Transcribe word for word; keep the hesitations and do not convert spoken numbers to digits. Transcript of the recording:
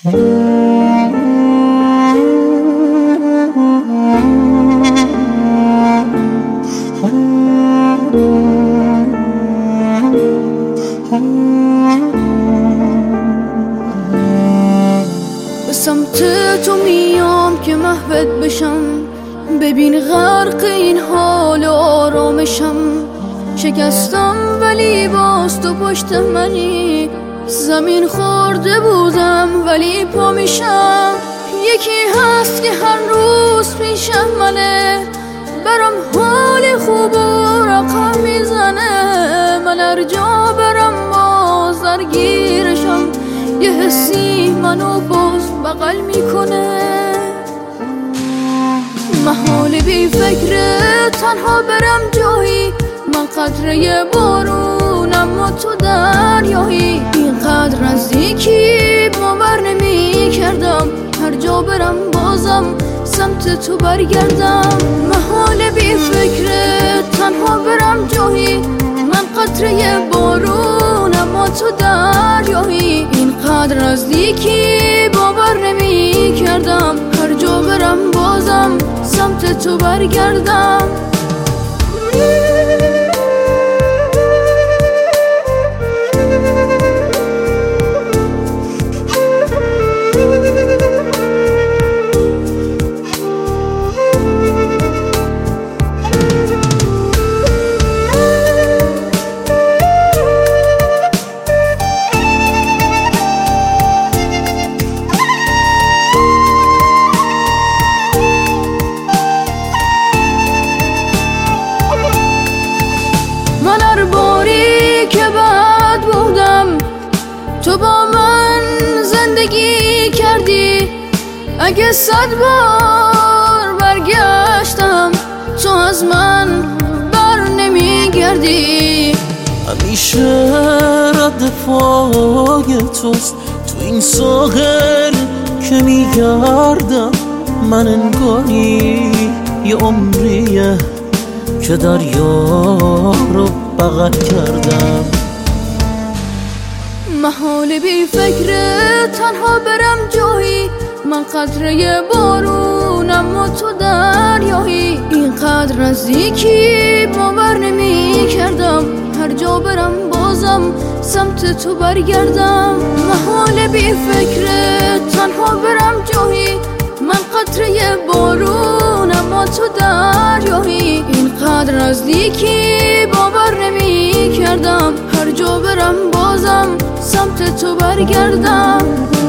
به سمت تو میام که محوت بشم، ببین غرق این حال و آرامشم. شکستم ولی باز تو پشت منی، زمین خورده بودم ولی پا میشم. یکی هست که هر روز پیشم منه، برام حال خوب و رقم میزنه. من هر جا برم باز درگیرشم، یه حسی منو باز بغل میکنه. محال بی فکر تنها برم جایی، من قطره بارونم و تو دریایی. اینقدر نزدیکی باور نمی کردم، هر جا برم بازم سمت تو برگردم. محال بی فکر تنها برم جایی، من قطره بارونم و تو دریایی. اینقدر نزدیکی باور نمی کردم، هر جا برم بازم سمت تو برگردم. من هر باری که بد بودم تو با من زندگی کردی. اگه صد بار برگشتم تو از من بر نمیگردی. همیشه رد پای توست تو این ساحل که میگردم. من انگاری یه عمریه که دریا رو بغل کردم. محال بی فکر تنها برم جایی، من قطره بارونم و تو دریایی. اینقدر نزدیکی باور نمی کردم، هر جا برم بازم سمت تو برگردم. محال بی فکر تنها برم جایی، من قطره بارونم و تو دریایی. اینقدر نزدیکی باور نمی کردم، هر جا برم بازم سمت تو برگردم.